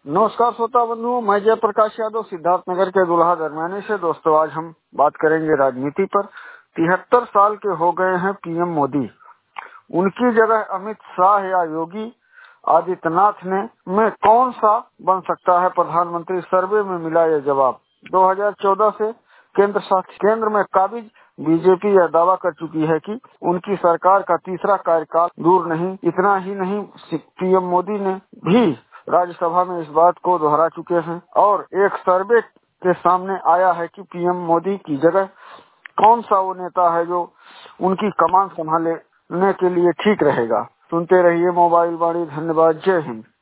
नमस्कार श्रोता बंधुओं, मैं जयप्रकाश यादव सिद्धार्थनगर के दुल्हा दरमियानी से। दोस्तों, आज हम बात करेंगे राजनीति पर। 73 साल के हो गए हैं पीएम मोदी। उनकी जगह अमित शाह या योगी आदित्यनाथ में कौन सा बन सकता है प्रधानमंत्री? सर्वे में मिला यह जवाब। 2014 से केंद्र में काबिज बीजेपी यह दावा कर चुकी है कि उनकी सरकार का तीसरा कार्यकाल दूर नहीं। इतना ही नहीं, पीएम मोदी ने भी राज्यसभा में इस बात को दोहरा चुके हैं और एक सर्वे के सामने आया है कि पीएम मोदी की जगह कौन सा वो नेता है जो उनकी कमान संभालने के लिए ठीक रहेगा। सुनते रहिए मोबाइल वाणी। धन्यवाद। जय हिंद।